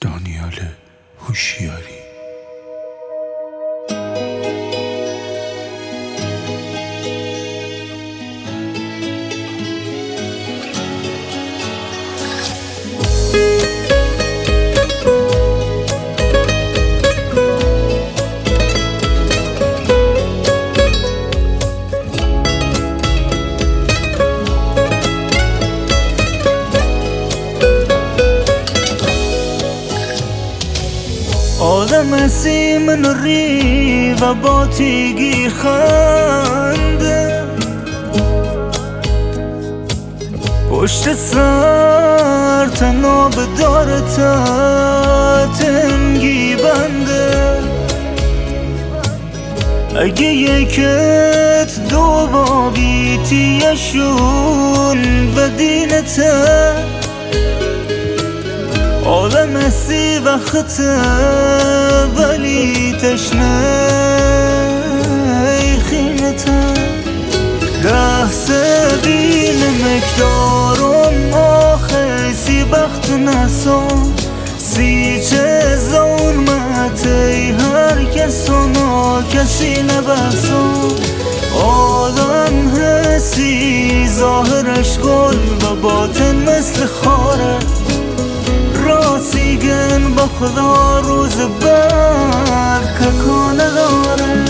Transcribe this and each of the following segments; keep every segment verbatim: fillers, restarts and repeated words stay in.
دانیال هوشیاری. آدم هستی من ری و با تیگی خنده، پشت سر تناب داره تنگی بنده. اگه یکت دو بابی تیشون و دینته، آدم هستی وقته ولی تشنه خیمته. ده سبیل مقدارم آخه سی بخت نسان، سی چه ظلمتی هر کسانا کسی نبسان. آدم هستی ظاهرش گل و باطن مثل خاره، راسیگن با خدا روز بر ککانه داره.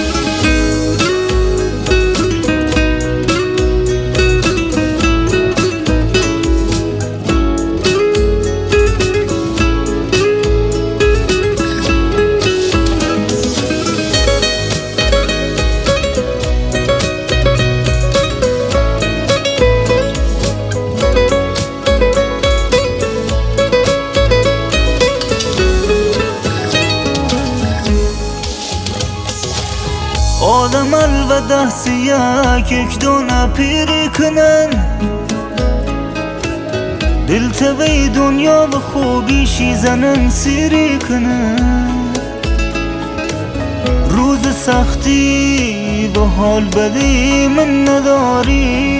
آدم الوده سیک یک دونه پیری کنن، دل توی دنیا به خوبیشی زنن سیری کنن. روز سختی و حال بدی من نداری،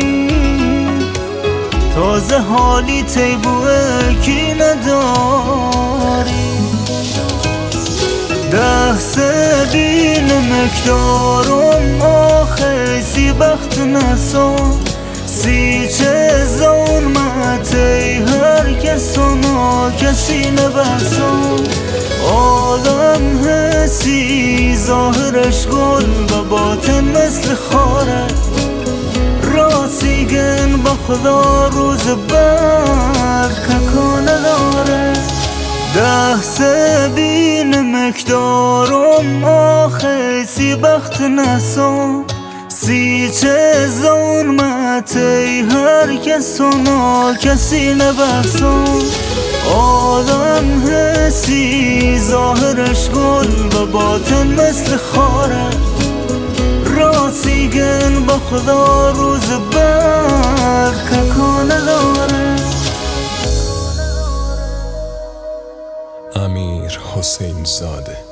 تازه حالی تیبوه کی نداری. ده سبیل مقدارم آخه سی بخت نسان، سی چه ظلمتی هر کسانا کسی نبسان. آدم هستی ظاهرش گل و باطن مثل خاره، راسیگن با خدا روز بر ککانه داره. ده سبیل مقدارم آخه سی بخت نسان، سی چه ظلمتی هر کسانا کسی نبسان. آدم هستی ظاهرش گل و باطن مثل خاره، راسیگن با خدا روز بر ککانه داره. امیر حسین زاده.